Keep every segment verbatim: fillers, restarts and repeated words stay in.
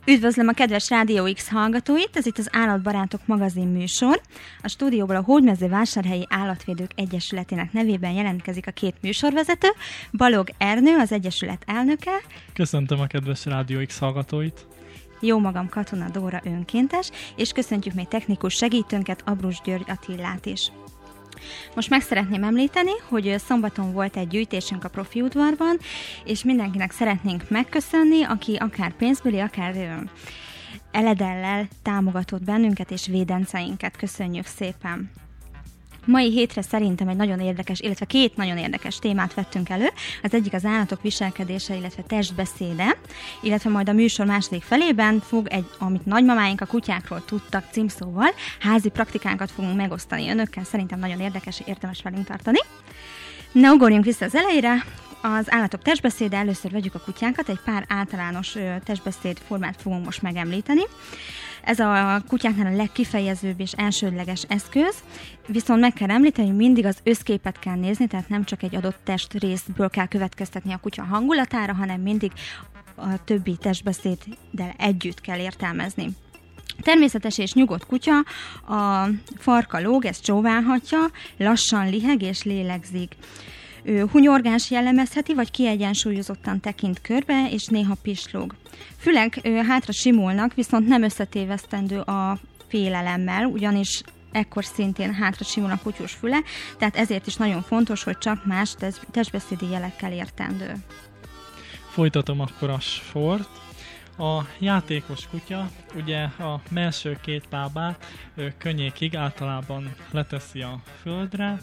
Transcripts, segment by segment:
Üdvözlöm a kedves Rádió X hallgatóit, ez itt az Állatbarátok magazin műsor. A stúdióból a Hódmezővásárhelyi Állatvédők Egyesületének nevében jelentkezik a két műsorvezető, Balog Ernő, az Egyesület elnöke. Köszöntöm a kedves Rádió X hallgatóit. Jó magam, Katona Dóra önkéntes, és köszöntjük még technikus segítőnket, Abrus György Attillát is. Most meg szeretném említeni, hogy szombaton volt egy gyűjtésünk a Profi udvarban, és mindenkinek szeretnénk megköszönni, aki akár pénzbeli, akár eledellel támogatott bennünket és védenceinket. Köszönjük szépen! Mai hétre szerintem egy nagyon érdekes, illetve két nagyon érdekes témát vettünk elő. Az egyik az állatok viselkedése, illetve testbeszéde, illetve majd a műsor második felében fog egy, amit nagymamáink a kutyákról tudtak címszóval, házi praktikánkat fogunk megosztani önökkel. Szerintem nagyon érdekes, érdemes velünk tartani. Ne ugorjunk vissza az elejére. Az állatok testbeszéde, először vegyük a kutyákat, egy pár általános testbeszéd formát fogunk most megemlíteni. Ez a kutyáknál a legkifejezőbb és elsődleges eszköz, viszont meg kell említeni, hogy mindig az összképet kell nézni, tehát nem csak egy adott testrészből kell következtetni a kutya hangulatára, hanem mindig a többi testbeszéddel együtt kell értelmezni. Természetes és nyugodt kutya, a farka lóg, ezt csóválhatja, lassan liheg és lélegzik. Ő hunyorgás jellemezheti, vagy kiegyensúlyozottan tekint körbe, és néha pislog. Fülek ő, hátra simulnak, viszont nem összetévesztendő a félelemmel, ugyanis ekkor szintén hátra simul a kutyus füle, tehát ezért is nagyon fontos, hogy csak más testbeszédi jelekkel értendő. Folytatom akkor a sort. A játékos kutya ugye a mellső két lábát könnyékig általában leteszi a földre,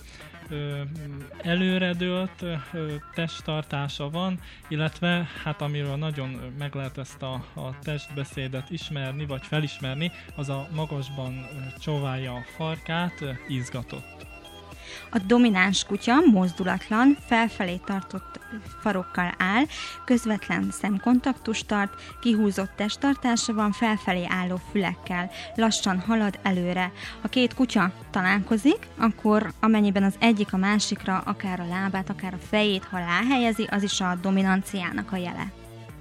előredőlt testtartása van, illetve hát amiről nagyon meg lehet ezt a, a testbeszédet ismerni, vagy felismerni, az a magasban csóválja a farkát, izgatott. A domináns kutya mozdulatlan, felfelé tartott farokkal áll, közvetlen szemkontaktust tart, kihúzott testtartása van, felfelé álló fülekkel, lassan halad előre. Ha két kutya találkozik, akkor amennyiben az egyik a másikra akár a lábát, akár a fejét, ha ráhelyezi, az is a dominanciának a jele.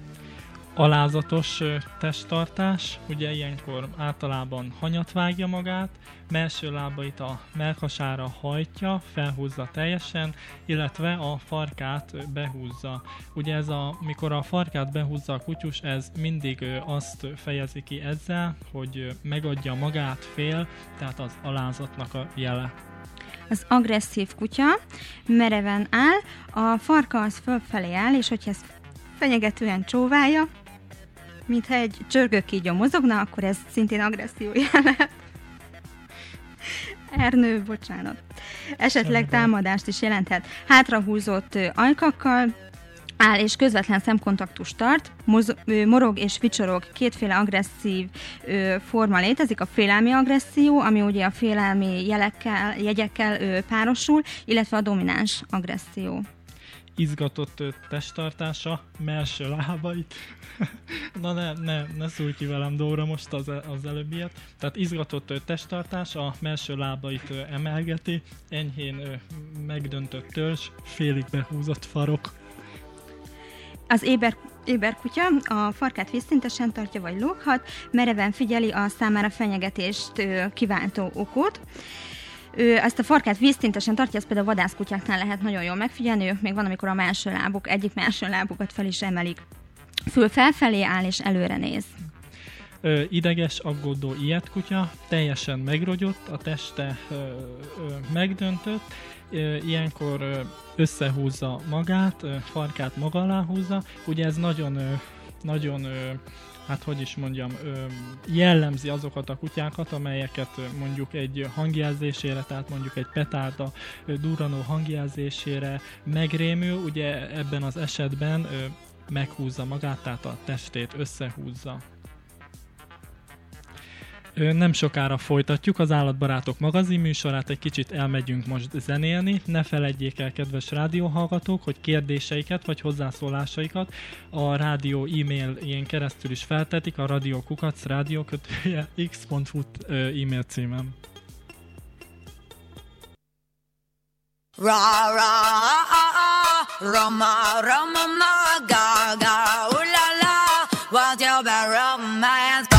Alázatos testtartás, ugye ilyenkor általában hanyat vágja magát, mellső lábait a mellkasára hajtja, felhúzza teljesen, illetve a farkát behúzza. Ugye ez a, mikor a farkát behúzza a kutyus, ez mindig azt fejezi ki ezzel, hogy megadja magát, fél, tehát az alázatnak a jele. Az agresszív kutya mereven áll, a farka az fölfelé áll, és hogyha ezt fenyegetően csóválja, mintha egy csörgőkígyó mozogna, akkor ez szintén agresszió jele. Ernő, bocsánat. Esetleg támadást is jelenthet. Hátrahúzott ajkakkal áll és közvetlen szemkontaktust tart, moz- morog és vicsorog. Kétféle agresszív ö, forma létezik, a félelmi agresszió, ami ugye a félelmi jelekkel, jegyekkel ö, párosul, illetve a domináns agresszió. Izgatott testtartása, mellső lábait. Na ne, ne, ne szújj ki velem, Dóra, most az, az előbbiet. Tehát izgatott testtartás, a mellső lábait emelgeti, enyhén megdöntött törzs, félig behúzott farok. Az éber, éber kutya a farkát vízszintesen tartja vagy lóghat, mereven figyeli a számára fenyegetést kiváltó okot. Ő ezt a farkát vízszintesen tartja, ezt például a vadászkutyáknál lehet nagyon jól megfigyelni, ők még van, amikor a máső lábuk, egyik máső lábukat fel is emelik. Fül felfelé áll és előre néz. Ö, ideges, aggódó ilyet kutya, teljesen megrogyott, a teste ö, ö, megdöntött, ö, ilyenkor ö, összehúzza magát, ö, farkát maga alá húzza, ugye ez nagyon, ö, nagyon ö, hát hogy is mondjam, jellemzi azokat a kutyákat, amelyeket mondjuk egy hangjelzésére, tehát mondjuk egy petárda durranó hangjelzésére megrémül, ugye ebben az esetben meghúzza magát, tehát a testét összehúzza. Nem sokára folytatjuk az Állatbarátok magazin műsorát, egy kicsit elmegyünk most zenélni. Ne feledjék el, kedves rádióhallgatók, hogy kérdéseiket vagy hozzászólásaikat a rádió e-mailjén keresztül is feltetik a radiókukac rádiókötője x pont hu e-mail címem. Ra ra a a Rama Rama ma ga ga ooh la la What's your bad romance?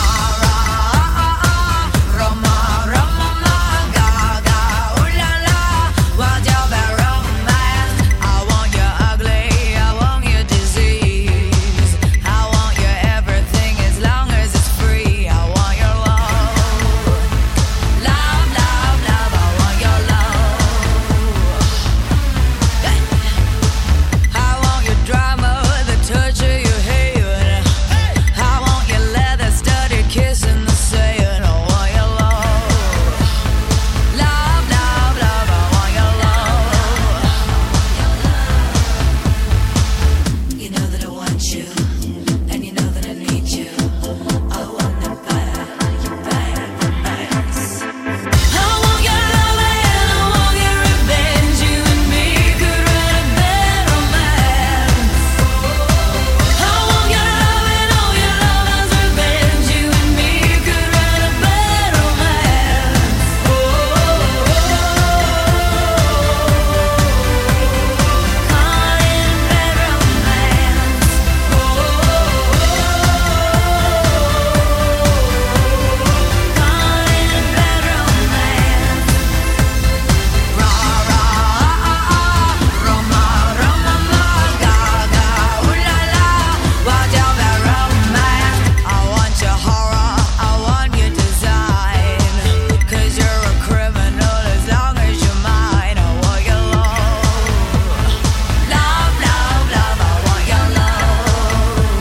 Roma, Roma, Gaga, ooh la la. What's your bad romance? I want you ugly, I want you disease. I want you everything as long as it's free. I want your love, love, love, love. I want your love. I want your drama, the touch of your hair. I want your leather studded kiss in the sand. I want your love, love, love, love. I want your love. You know that I want you, and you know that I need you. I want the bad, you bad romance. I want your love and I want your revenge. You and me could write a bad romance. I want your love and all your lovers' revenge. You and me could write a bad romance. Oh, caught in a bad romance. Oh, caught in a bad romance. Ra ra, Roma, Roma, Gaga, ooh la la. What's your bad romance? I want your horror, I want your design. 'Cause you're a criminal as long as you're mine. I want your love, love, love, love. I want your love.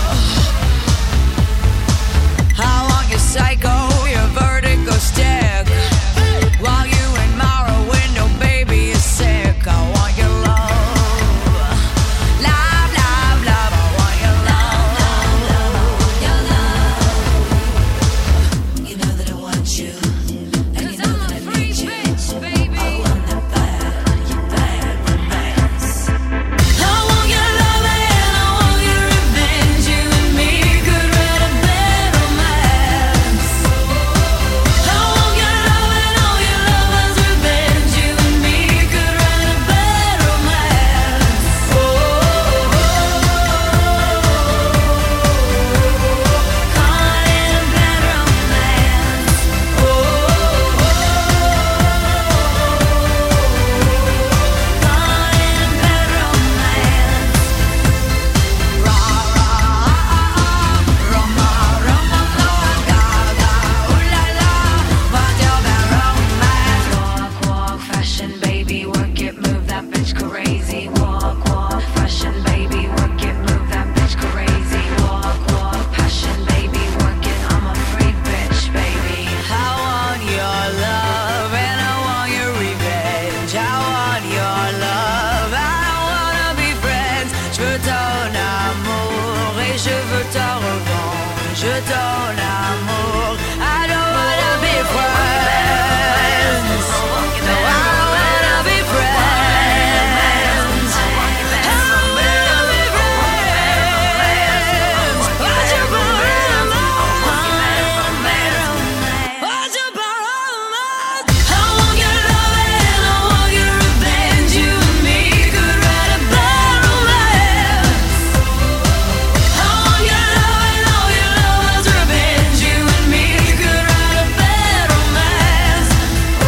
I want your psycho, your vertigo stick. While you admire a window, baby, you're sick. I want your love, love, love, love. I want your love, your love. You know that I want you, and you know that I need you. I want the bad, you bad romance. I want your love and I want your revenge. You and me could write a bad romance. I want your love and all your lovers' revenge. You and me could write a bad romance. Oh, caught in a bad romance. Oh, caught in a bad romance. Ra ra, Roma, Roma, Gaga, ooh la la. What's your bad romance? Walk, walk, fashion, baby, work it, move that bitch crazy. Walk, walk, fashion, baby, work it, move that bitch crazy. Walk, walk, passion, baby, work it. I'm a freak bitch, baby. I want your love and I want your revenge. I want your love, I wanna be friends. Je veux ton amour et je veux ta revanche. Ton amour, I don't wanna be friends. No, I wanna be friends. I wanna be friends. What's your bad romance? What's your bad romance? I want your love and I want your revenge. You and me could write a bad romance. I want your love and all your lovers' revenge. You and me could write a bad romance. Oh,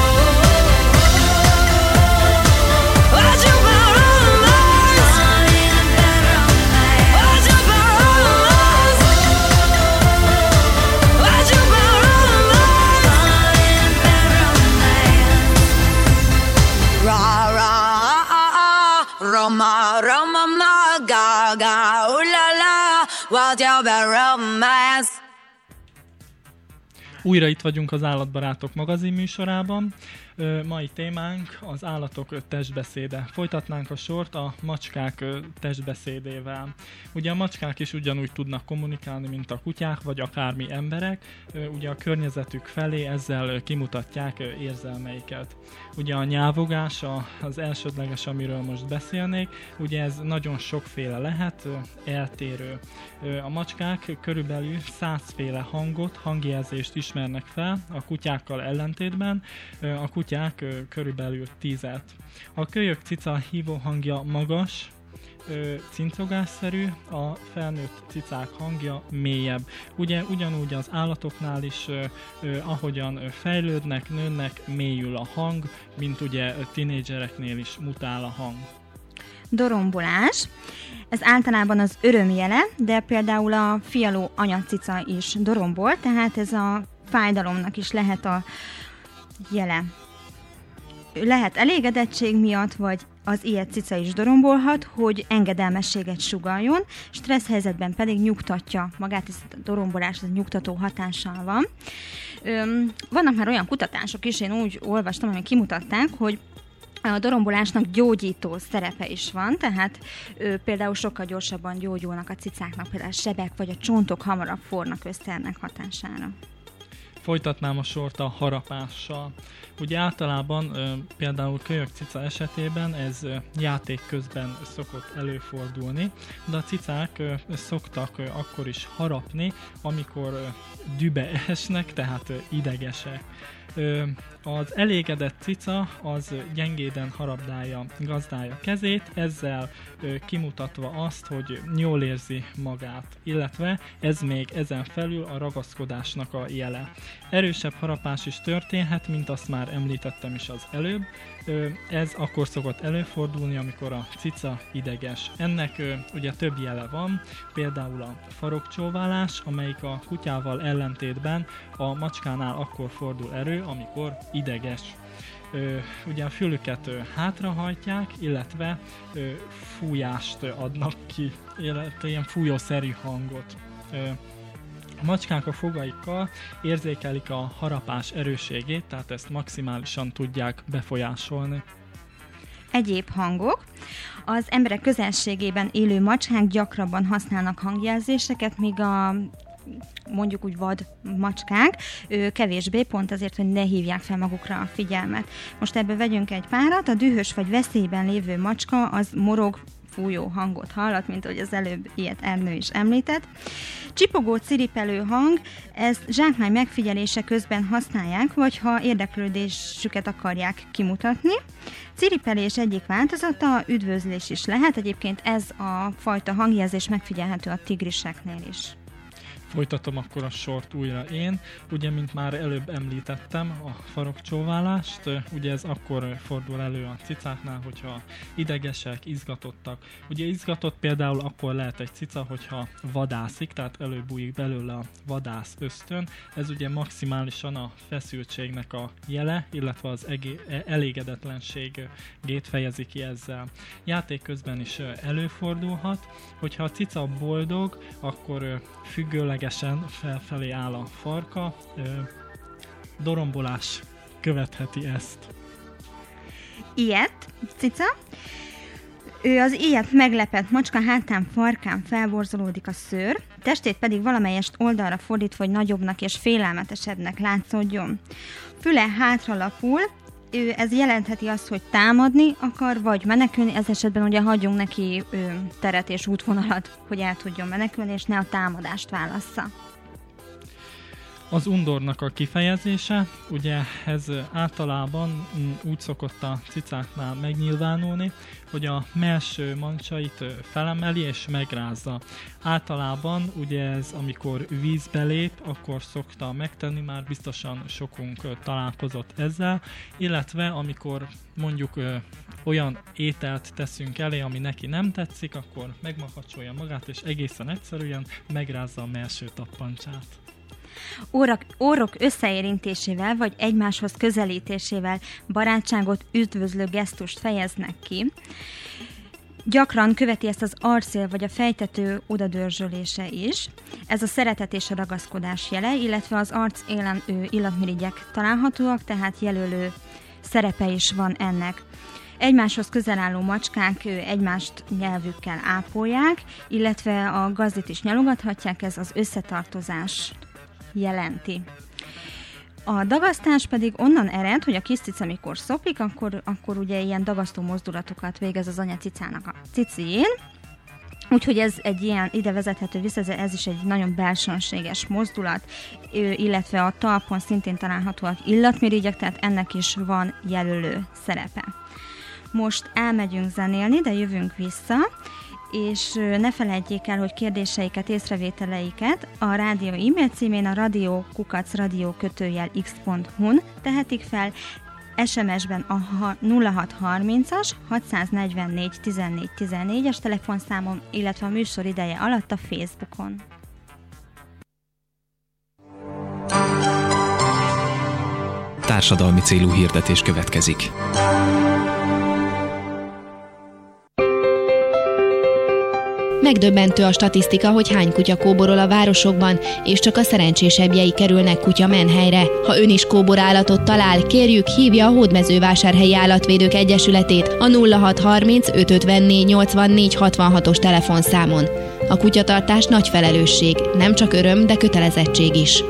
what's your bad romance? Caught in a bad romance. What's your bad romance? What's your bad romance? Caught in a bad romance. Ra ra, Roma, Roma, Gaga, ooh la la. What's your bad romance? Újra itt vagyunk az Állatbarátok magazin műsorában. Ö, mai témánk az állatok testbeszéde. Folytatnánk a sort a macskák ö, testbeszédével. Ugye a macskák is ugyanúgy tudnak kommunikálni, mint a kutyák, vagy akármi emberek. Ö, ugye a környezetük felé ezzel ö, kimutatják ö, érzelmeiket. Ugye a nyávogás a, az elsődleges, amiről most beszélnék. Ugye ez nagyon sokféle lehet, ö, eltérő. Ö, a macskák körülbelül százféle hangot, hangjelzést ismernek fel, a kutyákkal ellentétben. Ö, a kutyák ö, körülbelül tízet. A kölyök cica hívó hangja magas, ö, cincogásszerű, a felnőtt cicák hangja mélyebb. Ugye ugyanúgy az állatoknál is, ö, ö, ahogyan fejlődnek, nőnek, mélyül a hang, mint ugye tinédzsereknél is mutál a hang. Dorombolás. Ez általában az öröm jele, de például a fialó anyacica is dorombol, tehát ez a fájdalomnak is lehet a jele. Lehet elégedettség miatt, vagy az ilyet cica is dorombolhat, hogy engedelmességet sugalljon, stressz helyzetben pedig nyugtatja magát, ez a dorombolás, ez a nyugtató hatással van. Öm, vannak már olyan kutatások is, én úgy olvastam, amik kimutatták, hogy a dorombolásnak gyógyító szerepe is van, tehát ö, például sokkal gyorsabban gyógyulnak a cicáknak, például a sebek vagy a csontok hamarabb fornak össze ennek hatására. Folytatnám a sort a harapással. Ugye általában ö, például kölyök-cica esetében ez ö, játék közben szokott előfordulni, de a cicák ö, szoktak ö, akkor is harapni, amikor ö, dübe esnek, tehát ö, idegesek. Ö, az elégedett cica az gyengéden harabdálja gazdája kezét, ezzel ö, kimutatva azt, hogy jól érzi magát, illetve ez még ezen felül a ragaszkodásnak a jele. Erősebb harapás is történhet, mint azt már említettem is az előbb. Ö, ez akkor szokott előfordulni, amikor a cica ideges. Ennek ö, ugye több jele van, például a farokcsóválás, amelyik a kutyával ellentétben a macskánál akkor fordul elő, amikor ideges. Ö, ugye a fülüket ö, hátrahajtják, illetve ö, fújást ö, adnak ki, illetve ilyen fújószerű hangot. Ö, A macskák a fogaikkal érzékelik a harapás erősségét, tehát ezt maximálisan tudják befolyásolni. Egyéb hangok. Az emberek közelségében élő macskák gyakrabban használnak hangjelzéseket, míg a mondjuk úgy vad macskák ő kevésbé, pont azért, hogy ne hívják fel magukra a figyelmet. Most ebből vegyünk egy párat, a dühös vagy veszélyben lévő macska az morog, fújó hangot hallat, mint ahogy az előbb ilyet Ernő is említett. Csipogó, ciripelő hang, ezt zsákmány megfigyelése közben használják, vagy ha érdeklődésüket akarják kimutatni. Ciripelés egyik változata, üdvözlés is lehet, egyébként ez a fajta hangjelzés megfigyelhető a tigriseknél is. Folytatom akkor a sort újra én. Ugye, mint már előbb említettem, a farokcsóválást, ugye ez akkor fordul elő a cicáknál, hogyha idegesek, izgatottak. Ugye izgatott például akkor lehet egy cica, hogyha vadászik, tehát előbújik belőle a vadász ösztön. Ez ugye maximálisan a feszültségnek a jele, illetve az egé- elégedetlenségét fejezi ki ezzel. Játék közben is előfordulhat, hogyha a cica boldog, akkor függőlegesen felfelé áll a farka, ö, dorombolás követheti ezt. Ilyet, cica. Ő az ilyet meglepett macska hátán, farkán felborzolódik a szőr, testét pedig valamelyest oldalra fordítva, hogy nagyobbnak és félelmetesebbnek látszódjon. Füle hátralapul, ő, ez jelentheti azt, hogy támadni akar, vagy menekülni, ez esetben ugye hagyjunk neki ő, teret és útvonalat, hogy el tudjon menekülni, és ne a támadást válassza. Az undornak a kifejezése, ugye ez általában úgy szokott a cicáknál megnyilvánulni, hogy a mellső mancsait felemeli és megrázza. Általában ugye ez, amikor vízbe lép, akkor szokta megtenni, már biztosan sokunk találkozott ezzel, illetve amikor mondjuk ö, olyan ételt teszünk elé, ami neki nem tetszik, akkor megmakacsolja magát, és egészen egyszerűen megrázza a mellső tappancsát. Órak, órok összeérintésével vagy egymáshoz közelítésével barátságot, üdvözlő gesztust fejeznek ki. Gyakran követi ezt az arcél vagy a fejtető odadörzsölése is. Ez a szeretet és a ragaszkodás jele, illetve az arc élen ő illatmirigyek találhatóak, tehát jelölő szerepe is van ennek. Egymáshoz közel álló macskák egymást nyelvükkel ápolják, illetve a gazdit is nyalogathatják, ez az összetartozás jelenti. A dagasztás pedig onnan ered, hogy a kis cica amikor szopik, akkor, akkor ugye ilyen dagasztó mozdulatokat végez az anyacicának a cicién. Úgyhogy ez egy ilyen, ide vezethető vissza, ez is egy nagyon belsőséges mozdulat, illetve a talpon szintén találhatóak illatmirigyek, tehát ennek is van jelölő szerepe. Most elmegyünk zenélni, de jövünk vissza. és ne felejtjék el, hogy kérdéseiket, észrevételeiket a rádió e-mail címén a radio kukac radio kötőjel x pont hu-n tehetik fel, es em es-ben a nulla hat harmincas hatszáznegyvennégy tizennégy tizennégyes telefonszámon, illetve a műsor ideje alatt a Facebookon. Társadalmi célú hirdetés következik. Megdöbbentő a statisztika, hogy hány kutya kóborol a városokban, és csak a szerencsésebbjei kerülnek kutya menhelyre. Ha ön is kóborállatot talál, kérjük, hívja a Hódmezővásárhelyi Állatvédők Egyesületét a nulla hat harminc öt ötvennégy nyolcvannégy hatvanhatos telefonszámon. A kutyatartás nagy felelősség, nem csak öröm, de kötelezettség is.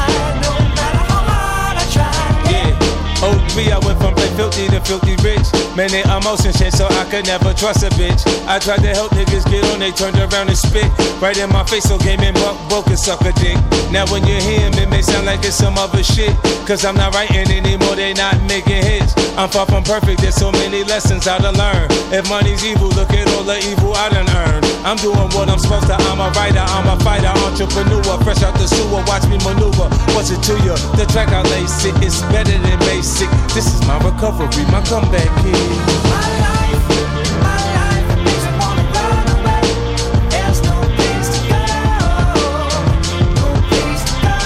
filthy to filthy rich. Man, their emotions change, so I could never trust a bitch. I tried to help niggas get on, they turned around and spit right in my face, so game and buck, broke and suck a dick. Now when you hear him, it may sound like it's some other shit, cause I'm not writing anymore, they not making hits. I'm far from perfect, there's so many lessons I done learn. If money's evil, look at all the evil I done earned. I'm doing what I'm supposed to, I'm a writer, I'm a fighter, entrepreneur, fresh out the sewer, watch me maneuver. What's it to you? The track I lace it, it's better than basic. This is my recovery, my comeback kid. My life, my life makes me wanna run away. There's no place to go, no place to go.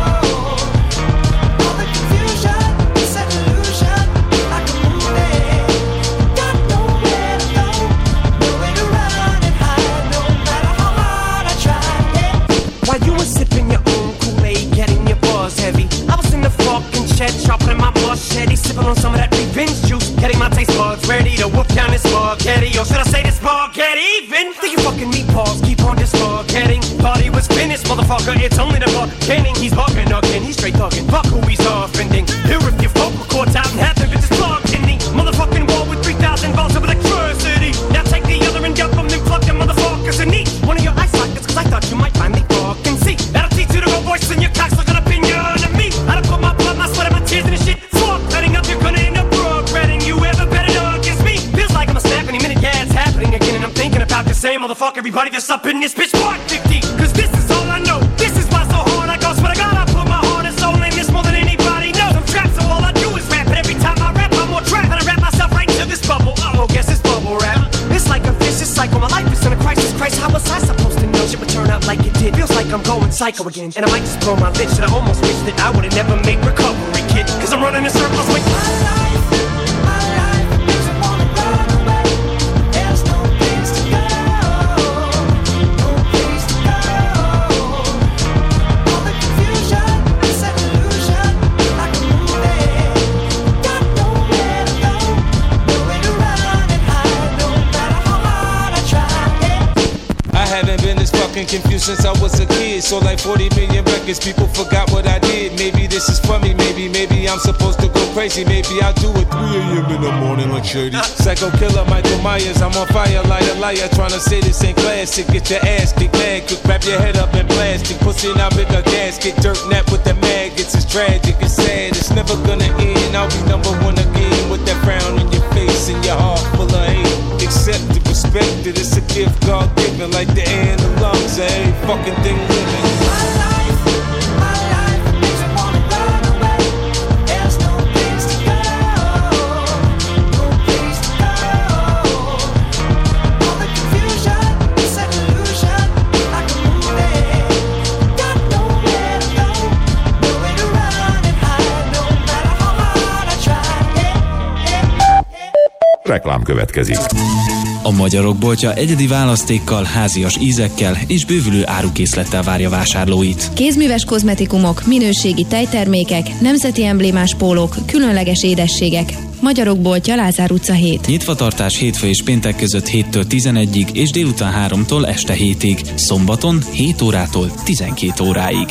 All the confusion, it's an illusion, like a movie. Got nowhere to go, nowhere to run and hide, no matter how hard I try. Yeah. While you were sipping your own Kool-Aid, getting your buzz heavy, I was in the fucking shed, sharpening my machete, sipping on some of that revenge juice, getting my taste buds ready to whoop down this spaghetti. Or should I say this spaghetti even? Think you fucking meatballs keep on this spaghetti. Thought he was finished, motherfucker, it's only the beginning. He's bugging again, he's straight thugging, fuck who he's offending. Here if your vocal cords out and half the bitches plugged in the motherfucking wall with three thousand volts of electricity. Now take the other and dump them, then plug them motherfuckers in each one of your eye sockets, cause I thought you might finally fucking see. That'll teach you to go voice in your cocks looking up in your enemy. I done put my blood, my sweat, and my tears in this shit. Swap, cutting up, you're gonna end up regretting you ever better know against me. Feels like I'm a snap any minute, yeah, it's happening again. And I'm thinking about the same motherfucker, everybody that's up in this bitch. Part fifty, cause this is all I know. This is why so hard I go. Swear to God, I put my heart and soul in this more than anybody knows. I'm trapped, so all I do is rap. And every time I rap, I'm more trapped. And I wrap myself right into this bubble. Oh, guess it's bubble wrap. It's like a vicious cycle. My life is in a crisis. Christ, how was I supposed to know shit would turn out like it did? Feels like I'm going psycho again. And I might just blow my lid. Shit, I almost wish that I would've never made recovery, kid. Cause I'm running in circles with My life, my life makes me wanna run away. There's no place to go, no place to go. All the confusion, it's an illusion, like a movie. Got nowhere to go, nowhere to run and hide, no matter how hard I try. Yeah. I haven't been this fucking confused since I was a kid. So like forty million records, people forgot what I did. Maybe this is for me, maybe, maybe I'm supposed to go crazy. Maybe I'll do it three a.m. in the morning like Shady. Psycho killer Michael Myers, I'm on fire, liar, liar. Trying to say this ain't classic, get your ass kicked mad. Quick, wrap your head up in plastic. Pussy now big a gasket, dirt nap with the maggots. It's tragic, it's sad, it's never gonna end. I'll be number one again with that frown on your face and your heart full of hate. Accept it, respect it, it's a gift God given, like the air in the lungs, every fucking thing living. My life, my life makes me wanna run away. There's no place to go, no place to go. All the confusion, it's an illusion, like a movie. Got nowhere to go, nowhere to run and hide, no matter how hard I try. Yeah, yeah, yeah. Reklám következik. A Magyarok boltja egyedi választékkal, házias ízekkel és bővülő árukészlettel várja vásárlóit. Kézműves kozmetikumok, minőségi tejtermékek, nemzeti emblémás pólók, különleges édességek. Magyarok boltja, Lázár utca hét. Nyitvatartás hétfő és péntek között héttől tizenegyig és délután háromtól este hétig. Szombaton hét órától tizenkét óráig.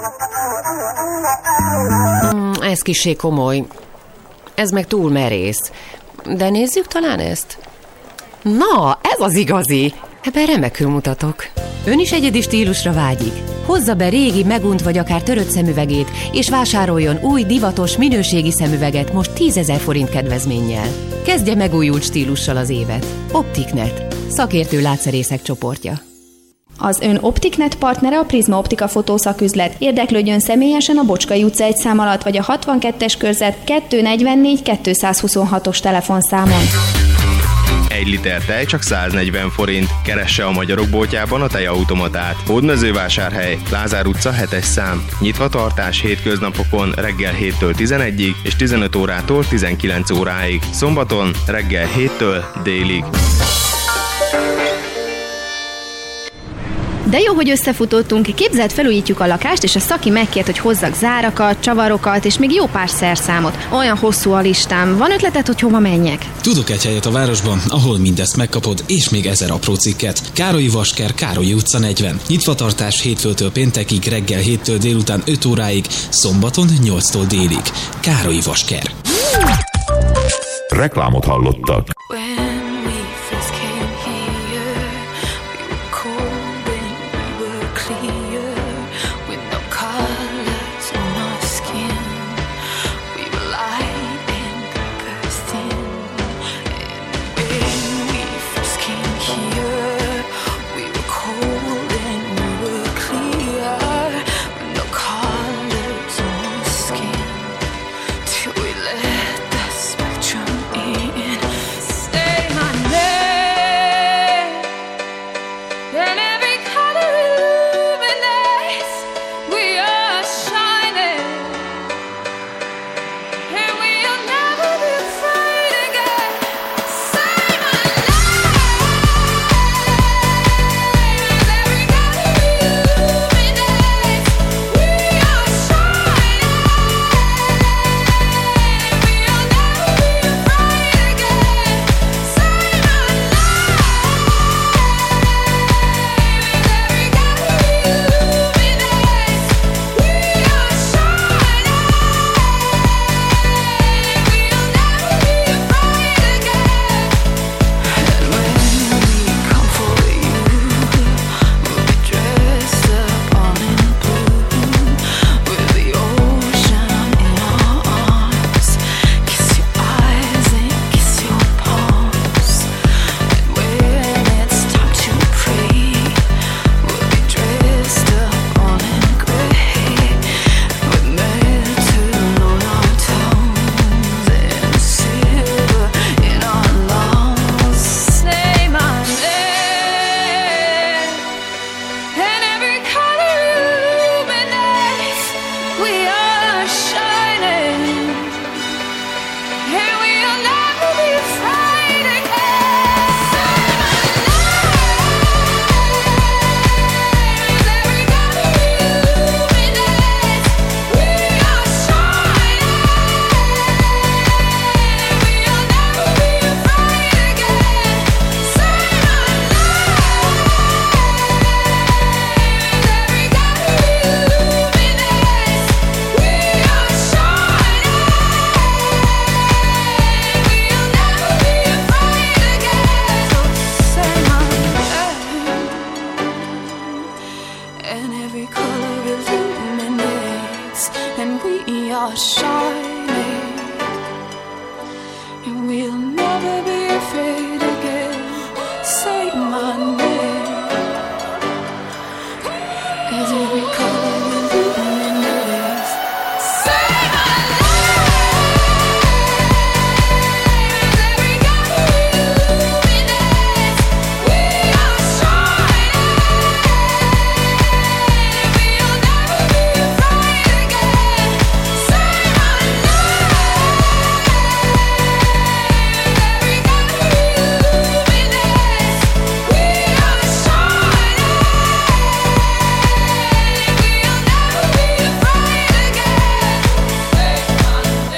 Mm, ez kissé komoly. Ez meg túl merész. De nézzük talán ezt. Na, ez az igazi! Ebben remekül mutatok. Ön is egyedi stílusra vágyik. Hozza be régi, megunt vagy akár törött szemüvegét, és vásároljon új, divatos, minőségi szemüveget most tízezer forint kedvezménnyel. Kezdje megújult stílussal az évet. Optiknet. Szakértő látszerészek csoportja. Az ön Optiknet partnere a Prizma Optika fotószaküzlet. Érdeklődjön személyesen a Bocskai utca egy szám alatt, vagy a hatvankettes körzet kétszáznegyvennégy kétszázhuszonhatos telefonszámon. Egy liter tej csak száznegyven forint. Keresse a Magyarok boltjában a tejautomatát. Hódmezővásárhely, Lázár utca hetes szám. Nyitva tartás hétköznapokon reggel héttől tizenegyig és tizenöt órától tizenkilenc óráig. Szombaton reggel héttől délig. De jó, hogy összefutottunk. Képzeld, felújítjuk a lakást, és a Szaki megkért, hogy hozzak zárakat, csavarokat, és még jó pár szerszámot. Olyan hosszú a listám. Van ötleted, hogy hova menjek? Tudok egy helyet a városban, ahol mindezt megkapod, és még ezer apró cikket. Károlyi Vasker, Károlyi utca negyven. Nyitvatartás hétfőtől péntekig, reggel héttől délután öt óráig, szombaton nyolctól délig. Károlyi Vasker. Reklámot hallottak. When we first came here, we were cold and we were clear, with no colors on our skin. We were light and paper thin. And when we first came here, we were cold and we were clear, with no colors on our skin. Till we let the spectrum in. Say my name, and every color illuminates. We are shining, and we'll never be afraid again. Say my name, and every color illuminates. We are shining, and we'll never be afraid again. Say my and every color illuminates, and we are shining, and we'll never be afraid again. Say my name, as every color illuminates. Say my name, as every color illuminates. We are shining, and we'll never be afraid again. Say my name, every color illuminates. We are shining, and we'll never be afraid again. Say my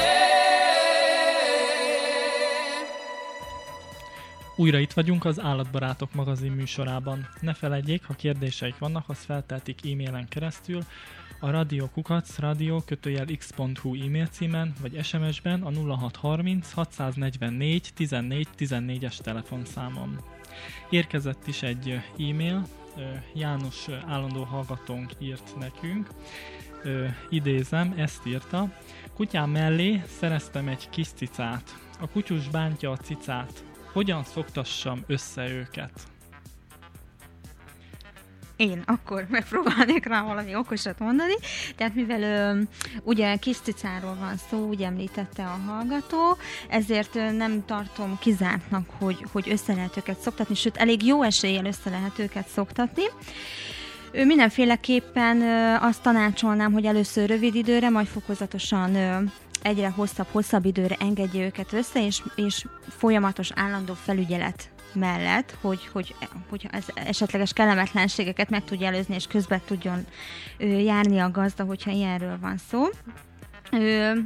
name. Újra itt vagyunk az Állatbarátok magazin műsorában. Ne feledjék, ha kérdéseik vannak, azt feltehetik e-mailen keresztül a radiokukac radio kötőjel x.hu e-mail címen, vagy es em es-ben a nulla hat harminc hatszáznegyvennégy tizennégy tizennégyes telefonszámon. Érkezett is egy e-mail, János állandó hallgatónk írt nekünk, idézem, ezt írta: kutyám mellé szereztem egy kis cicát. A kutyus bántja a cicát. Hogyan szoktassam össze őket? Én akkor megpróbálnék rá valami okosat mondani. Tehát mivel ö, ugye kis cicáról van szó, úgy említette a hallgató, ezért ö, nem tartom kizártnak, hogy, hogy össze lehet őket szoktatni, sőt elég jó eséllyel össze lehet őket szoktatni. Ö, mindenféleképpen ö, azt tanácsolnám, hogy először rövid időre, majd fokozatosan ö, egyre hosszabb-hosszabb időre engedje őket össze, és, és folyamatos állandó felügyelet mellett, hogy, hogy, hogy ez esetleges kellemetlenségeket meg tudja előzni, és közben tudjon ö, járni a gazda, hogyha ilyenről van szó. Ö,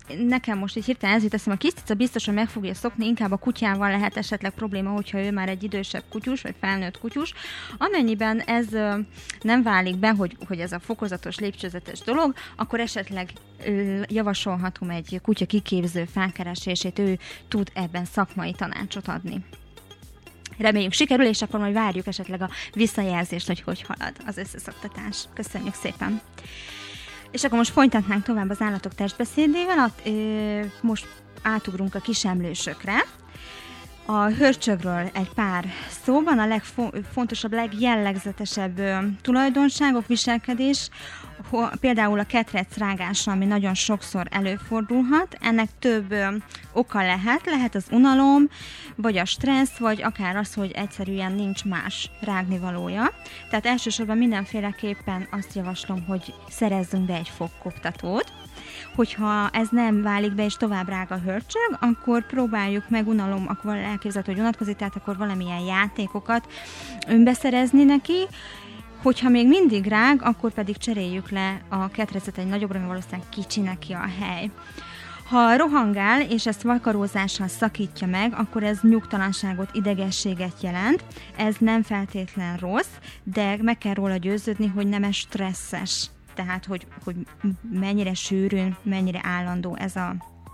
nekem most így hirtelen ez jut eszembe, a kis cica biztosan meg fogja szokni, inkább a kutyával lehet esetleg probléma, hogyha ő már egy idősebb kutyus, vagy felnőtt kutyus. Amennyiben ez ö, nem válik be, hogy, hogy ez a fokozatos, lépcsőzetes dolog, akkor esetleg ö, javasolhatom egy kutya kiképző felkeresését, ő tud ebben szakmai tanácsot adni. Reméljük sikerül, és akkor majd várjuk esetleg a visszajelzést, hogy hogy halad az összeszoktatás. Köszönjük szépen! És akkor most folytatnánk tovább az állatok testbeszédével, at, ö, most átugrunk a kisemlősökre. A hörcsögről egy pár szóban, a legfontosabb, legjellegzetesebb ö, tulajdonságok, viselkedés, ho, például a ketrec rágása, ami nagyon sokszor előfordulhat. Ennek több ö, oka lehet, lehet az unalom, vagy a stressz, vagy akár az, hogy egyszerűen nincs más rágnivalója. Tehát elsősorban mindenféleképpen azt javaslom, hogy szerezzünk be egy fogkoptatót. Hogyha ez nem válik be és tovább rág a hörcsög, akkor próbáljuk meg unalom, akkor elképzelhető, hogy unatkozik, tehát akkor valamilyen játékokat önbeszerezni neki. Hogyha még mindig rág, akkor pedig cseréljük le a ketrecet egy nagyobbra, mert valószínűleg kicsi neki a hely. Ha rohangál, és ezt vakarózással szakítja meg, akkor ez nyugtalanságot, idegességet jelent. Ez nem feltétlen rossz, de meg kell róla győződni, hogy nem ez stresszes. Tehát, hogy, hogy mennyire sűrűn, mennyire állandó ez a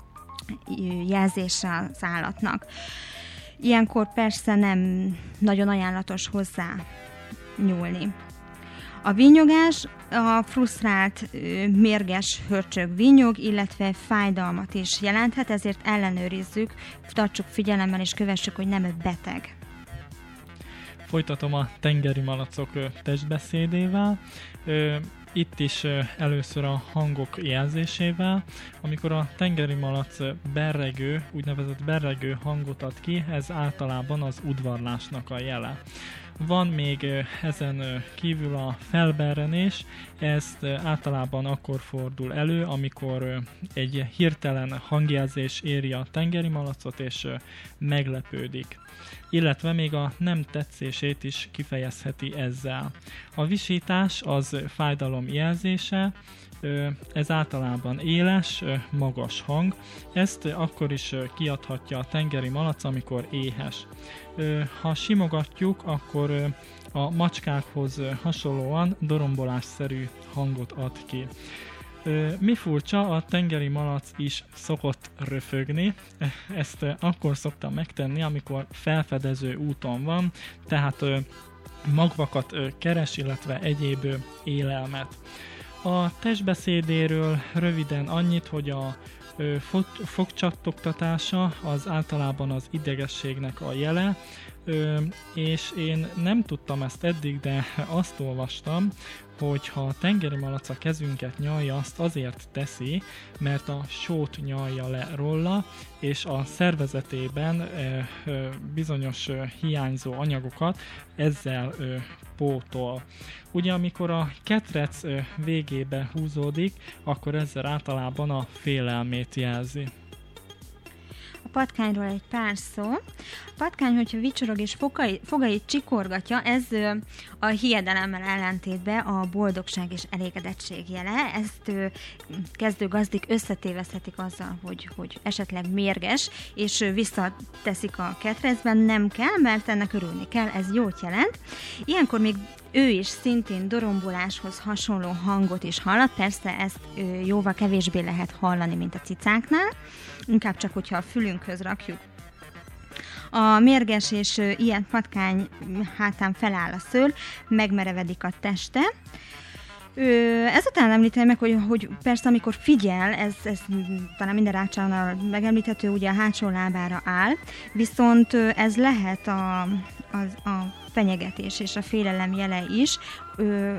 jelzése az állatnak. Ilyenkor persze nem nagyon ajánlatos hozzá nyúlni. A vinnyogás a frusztrált, mérges hörcsög vinnyog, illetve fájdalmat is jelenthet, ezért ellenőrizzük, tartsuk figyelemmel és kövessük, hogy nem beteg. Folytatom a tengeri malacok testbeszédével. Itt is először a hangok jelzésével. Amikor a tengeri malac berregő, úgynevezett berregő hangot ad ki, ez általában az udvarlásnak a jele. Van még ezen kívül a felberrenés, ez általában akkor fordul elő, amikor egy hirtelen hangjelzés éri a tengeri malacot, és meglepődik. Illetve még a nem tetszését is kifejezheti ezzel. A visítás az fájdalom jelzése, ez általában éles, magas hang. Ezt akkor is kiadhatja a tengeri malac, amikor éhes. Ha simogatjuk, akkor a macskákhoz hasonlóan dorombolásszerű hangot ad ki. Mi furcsa, a tengeri malac is szokott röfögni, ezt akkor szoktam megtenni, amikor felfedező úton van, tehát magvakat keres, illetve egyéb élelmet. A testbeszédéről röviden annyit, hogy a fogcsattogtatása az általában az idegességnek a jele, és én nem tudtam ezt eddig, de azt olvastam, hogy ha a tengeri malac a kezünket nyalja, azt azért teszi, mert a sót nyalja le róla, és a szervezetében bizonyos hiányzó anyagokat ezzel pótol. Ugye amikor a ketrec végébe húzódik, akkor ezzel általában a félelmét jelzi. A patkányról egy pár szó. A patkány, hogyha vicsorog és fogai, fogait csikorgatja, ez ö, a hiedelemmel ellentétben a boldogság és elégedettség jele. Ezt ö, kezdő gazdik összetéveszthetik azzal, hogy, hogy esetleg mérges, és ö, visszateszik a ketrecben. Nem kell, mert ennek örülni kell, ez jót jelent. Ilyenkor még ő is szintén doromboláshoz hasonló hangot is hallat, persze ezt ö, jóval kevésbé lehet hallani, mint a cicáknál, inkább csak, hogyha a fülünkhöz rakjuk. A mérges és ö, ilyen patkány hátán feláll a szőr, megmerevedik a teste. Ö, ezután említem meg, hogy, hogy persze amikor figyel, ez, ez talán minden rácsánál megemlíthető, ugye a hátsó lábára áll, viszont ö, ez lehet a, a, a fenyegetés és a félelem jele is. Ö,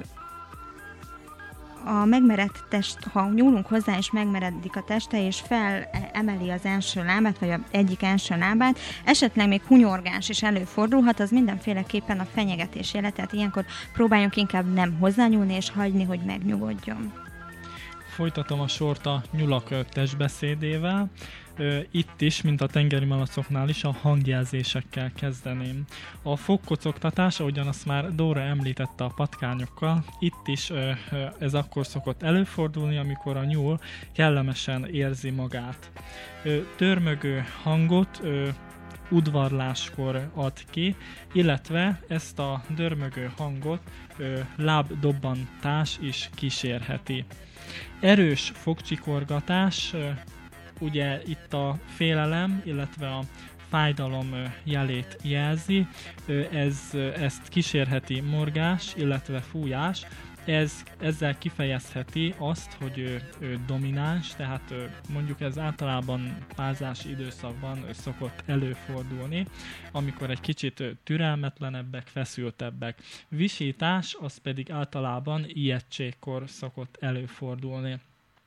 a megmeredt test, ha nyúlunk hozzá és megmeredik a teste, és felemeli az első lábát, vagy az egyik első lábát, esetleg még hunyorgás is előfordulhat, az mindenféleképpen a fenyegetés jele, tehát ilyenkor próbáljunk inkább nem hozzányúlni, és hagyni, hogy megnyugodjon. folytatom a sort a nyulak ö, testbeszédével. Ö, Itt is, mint a tengeri malacoknál is, a hangjelzésekkel kezdeném. A fogkocogtatás, ahogyan azt már Dóra említette a patkányokkal, itt is ö, ö, ez akkor szokott előfordulni, amikor a nyúl kellemesen érzi magát. Ö, Törmögő hangot ö, udvarláskor ad ki, illetve ezt a dörmögő hangot ö, lábdobbantás is kísérheti. Erős fogcsikorgatás, ö, ugye itt a félelem, illetve a fájdalom ö, jelét jelzi, ö, ez, ö, ezt kísérheti morgás, illetve fújás. Ez, ezzel kifejezheti azt, hogy ő, ő domináns, tehát ő, mondjuk ez általában párzási időszakban szokott előfordulni, amikor egy kicsit türelmetlenebbek, feszültebbek. Visítás az pedig általában ijegységkor szokott előfordulni.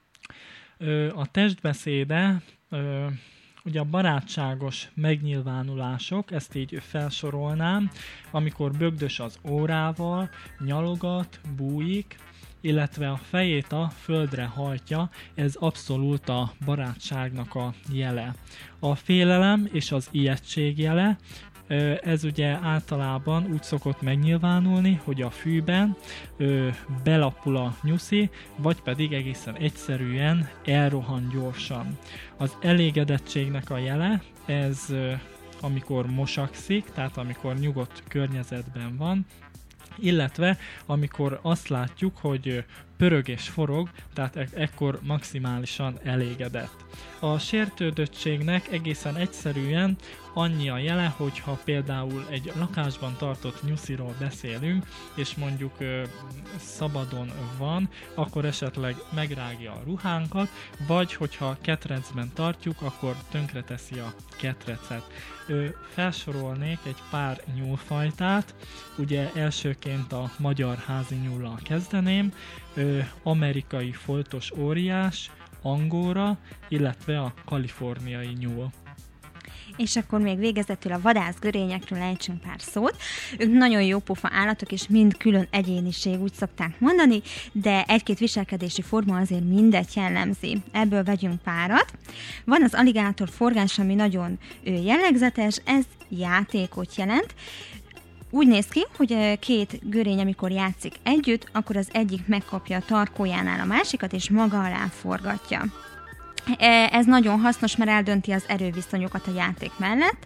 A testbeszéde, ugye a barátságos megnyilvánulások, ezt így felsorolnám, amikor bögdös az órával, nyalogat, bújik, illetve a fejét a földre hajtja, ez abszolút a barátságnak a jele. A félelem és az ijegység jele, ez ugye általában úgy szokott megnyilvánulni, hogy a fűben ö, belapul a nyuszi, vagy pedig egészen egyszerűen elrohan gyorsan. Az elégedettségnek a jele, ez ö, amikor mosakszik, tehát amikor nyugodt környezetben van, illetve amikor azt látjuk, hogy pörög és forog, tehát e- ekkor maximálisan elégedett. A sértődöttségnek egészen egyszerűen annyi a jele, hogyha például egy lakásban tartott nyusziról beszélünk, és mondjuk ö, szabadon van, akkor esetleg megrágja a ruhánkat, vagy hogyha ketrecben tartjuk, akkor tönkreteszi a ketrecet. Ö, felsorolnék egy pár nyúlfajtát, ugye elsőként a magyar házi nyúllal kezdeném, ö, amerikai foltos óriás, angóra, illetve a kaliforniai nyúl. És akkor még végezetül a vadászgörényekről ejtsünk pár szót. Ők nagyon jó pofa állatok, és mind külön egyéniség, úgy szokták mondani, de egy-két viselkedési forma azért mindet jellemzi. Ebből vegyünk párat. Van az aligátor forgás, ami nagyon jellegzetes, ez játékot jelent. Úgy néz ki, hogy két görény, amikor játszik együtt, akkor az egyik megkapja a tarkójánál a másikat, és maga alá forgatja. Ez nagyon hasznos, mert eldönti az erőviszonyokat a játék mellett,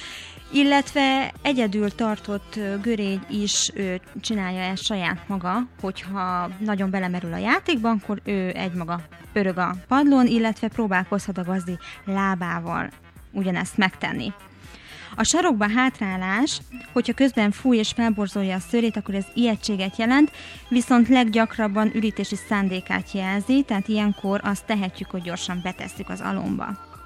illetve egyedül tartott görény is ő csinálja ezt saját maga, hogyha nagyon belemerül a játékba, akkor ő egymaga pörög a padlón, illetve próbálkozhat a gazdi lábával ugyanezt megtenni. A sarokba hátrálás, hogyha közben fúj és felborzolja a szőrét, akkor ez ijegységet jelent, viszont leggyakrabban ürítési szándékát jelzi, tehát ilyenkor azt tehetjük, hogy gyorsan betesszük az alomba.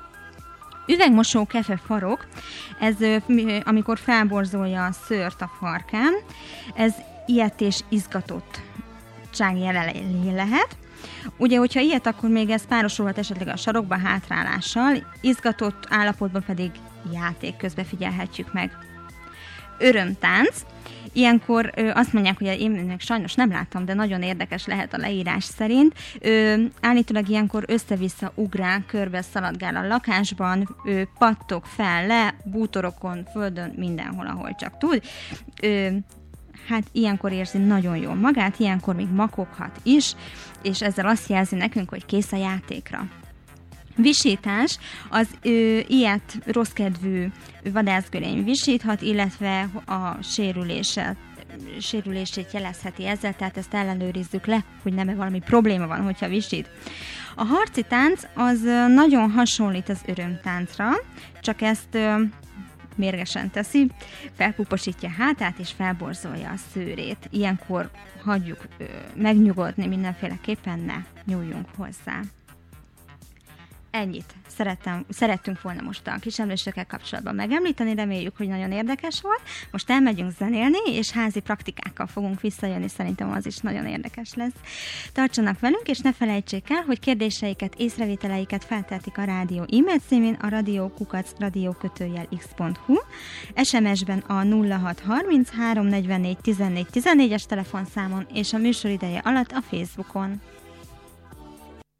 Üvegmosó kefe farok, ez amikor felborzolja a szőrt a farkán, ez ijedtés izgatottság jele lehet. Ugye, hogyha ilyet, akkor még ez párosulhat esetleg a sarokba hátrálással, izgatott állapotban pedig játék közben figyelhetjük meg. Örömtánc. Ilyenkor ö, azt mondják, hogy én meg sajnos nem láttam, de nagyon érdekes lehet a leírás szerint. Ö, állítólag ilyenkor össze-vissza ugrál, körbe szaladgál a lakásban, ö, pattog fel le, bútorokon, földön, mindenhol, ahol csak tud. Ö, hát ilyenkor érzi nagyon jól magát, ilyenkor még makoghat is, és ezzel azt jelzi nekünk, hogy kész a játékra. Visítás, az ö, ilyet rosszkedvű vadászgörény visíthat, illetve a sérüléset, sérülését jelezheti ezzel, tehát ezt ellenőrizzük le, hogy nem-e valami probléma van, hogyha visít. A harci tánc az nagyon hasonlít az örömtáncra, csak ezt ö, mérgesen teszi, felpuposítja hátát és felborzolja a szőrét. Ilyenkor hagyjuk ö, megnyugodni, mindenféleképpen ne nyúljunk hozzá. Ennyit szerettem, szerettünk volna most a kis emlősökkel kapcsolatban megemlíteni, reméljük, hogy nagyon érdekes volt. Most elmegyünk zenélni, és házi praktikákkal fogunk visszajönni, szerintem az is nagyon érdekes lesz. Tartsanak velünk, és ne felejtsék el, hogy kérdéseiket, észrevételeiket feltehetik a rádió e-mail címén, a radiókukac radiókötőjel x pont hu, es em es-ben a nulla hat harminc három negyvennégy tizennégy tizennégyes telefonszámon, és a műsor ideje alatt a Facebookon.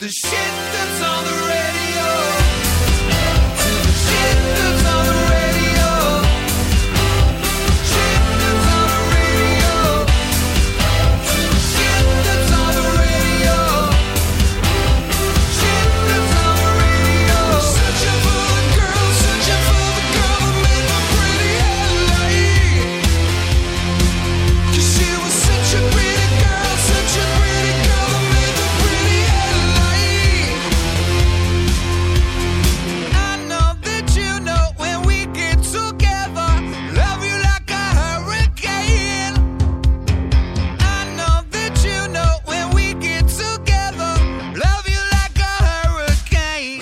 the shit that's on the radio. To the shit that's on the radio. Shit that's on the radio. To the shit that's on the radio. Shit that's on the radio. Searching for the girl, searching for the girl who made my pretty headlight. 'Cause she was such a pretty girl, such a pretty girl who made the pretty headlight. I know that you know when we get together, love you like a hurricane. I know that you know when we get together, love you like a hurricane.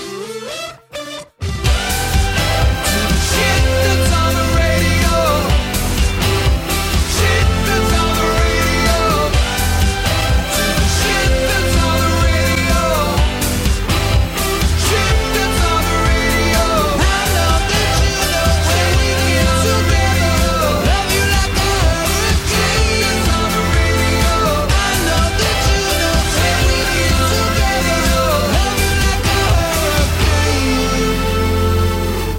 To the shit that's on the radio. Shit that's on the radio. To the shit that's on the radio. Shit that's on the radio. I know that you know when we get together, love you like a hurricane. That's on the radio. I know that you know when we get together, love you like a hurricane.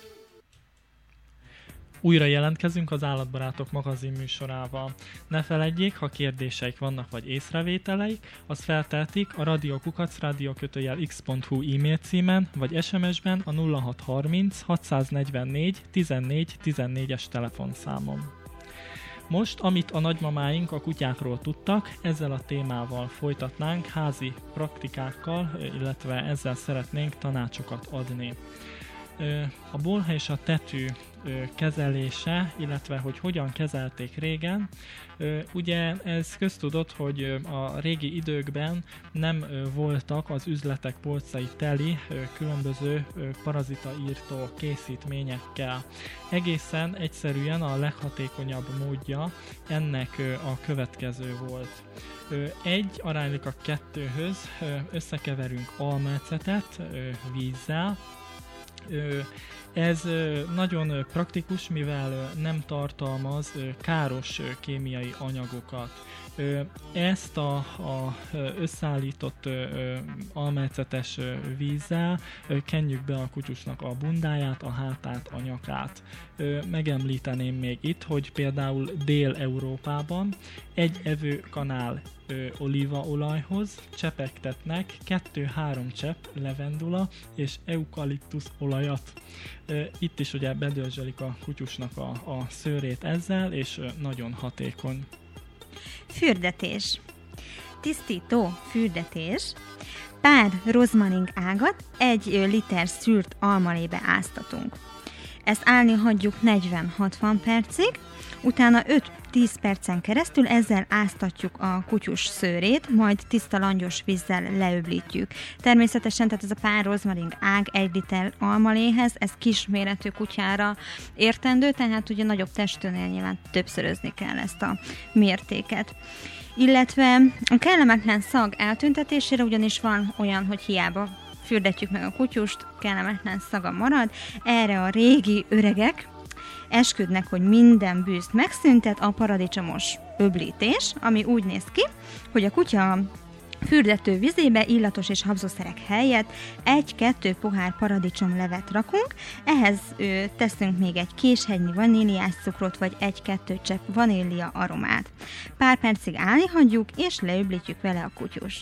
Újra jelentkezünk az Állatbarátok magazin műsorával. Ne feledjék, ha kérdéseik vannak vagy észrevételeik, azt feltehetik a radiokukac radiokötőjel x pont hu e-mail címen, vagy es em es-ben a nulla hat harminc hatszáznegyvennégy tizennégy tizennégyes telefonszámon. Most, amit a nagymamáink a kutyákról tudtak, ezzel a témával folytatnánk házi praktikákkal, illetve ezzel szeretnénk tanácsokat adni. Ö, A bolha és a tetű ö, kezelése, illetve hogy hogyan kezelték régen. Ö, Ugye ez köztudott, hogy ö, a régi időkben nem ö, voltak az üzletek polcai teli ö, különböző ö, parazitaírtó készítményekkel. Egészen egyszerűen a leghatékonyabb módja ennek ö, a következő volt. Ö, Egy aránylik a kettőhöz ö, összekeverünk almecetet ö, vízzel. Ö, Ez ö, nagyon ö, praktikus, mivel ö, nem tartalmaz ö, káros ö, kémiai anyagokat. Ö, Ezt a, a ö, összeállított ö, ö, almecetes ö, vízzel ö, kenjük be a kutyusnak a bundáját, a hátát, a nyakát. Ö, Megemlíteném még itt, hogy például Dél-Európában egy evőkanál ö, olívaolajhoz csepegtetnek kettő-három csepp levendula és eukaliptusz olajat. Ö, Itt is ugye bedörzsölik a kutyusnak a, a szőrét ezzel, és ö, nagyon hatékony. Fürdetés. Tisztító fürdetés. Pár rozmaring ágat egy ö, liter szűrt almalébe áztatunk. Ezt állni hagyjuk negyven-hatvan percig, utána öt-tíz percen keresztül ezzel áztatjuk a kutyus szőrét, majd tiszta langyos vízzel leöblítjük. Természetesen, tehát ez a pár rozmaring ág egy liter almaléhez, ez kisméretű kutyára értendő, tehát ugye nagyobb testőnél nyilván többszörözni kell ezt a mértéket. Illetve a kellemetlen szag eltüntetésére ugyanis van olyan, hogy hiába fürdetjük meg a kutyust, kellemetlen szaga marad. Erre a régi öregek esküdnek, hogy minden bűzt megszüntet a paradicsomos öblítés, ami úgy néz ki, hogy a kutya fürdető vizébe illatos és habzószerek helyett egy-kettő pohár paradicsomlevet rakunk, ehhez ö, teszünk még egy késhegynyi vaníliás cukrot, vagy egy-kettő csepp vanília aromát. Pár percig állni hagyjuk, és leöblítjük vele a kutyust.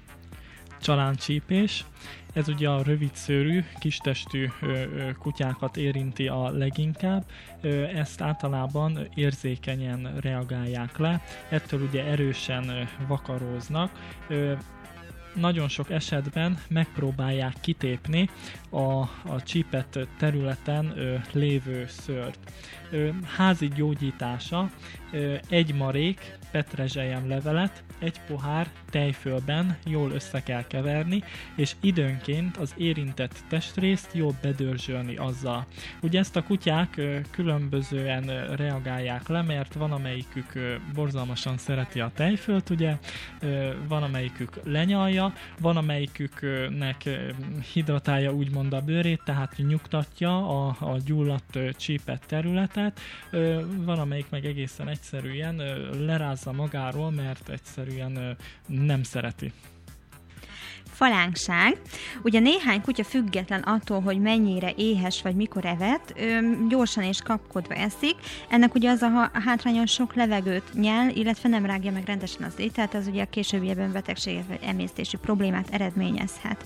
Csaláncsípés. Ez ugye a rövidszőrű, kistestű ö, ö, kutyákat érinti a leginkább. Ö, ezt általában érzékenyen reagálják le, ettől ugye erősen ö, vakaróznak. Ö, Nagyon sok esetben megpróbálják kitépni a, a csípett területen ö, lévő szőrt. Ö, házi gyógyítása: ö, egy marék petrezselyem levelet egy pohár tejfölben jól össze kell keverni, és időnként az érintett testrészt jól bedörzsölni azzal. Ugye ezt a kutyák ö, különbözően ö, reagálják le, mert van amelyikük ö, borzalmasan szereti a tejfölt, ugye, ö, van amelyikük lenyalja, van amelyiküknek ö, hidratálja úgymond a bőrét, tehát nyugtatja a, a gyulladt ö, csípett területet, ö, van amelyik meg egészen egyszerűen ö, lerázza magáról, mert egyszerűen ö, nem szereti. Falánkság. Ugye néhány kutya független attól, hogy mennyire éhes vagy mikor evett, gyorsan és kapkodva eszik. Ennek ugye az a hátrányon sok levegőt nyel, illetve nem rágja meg rendesen az ételt, az ugye a későbbiekben betegséget vagy emésztési problémát eredményezhet.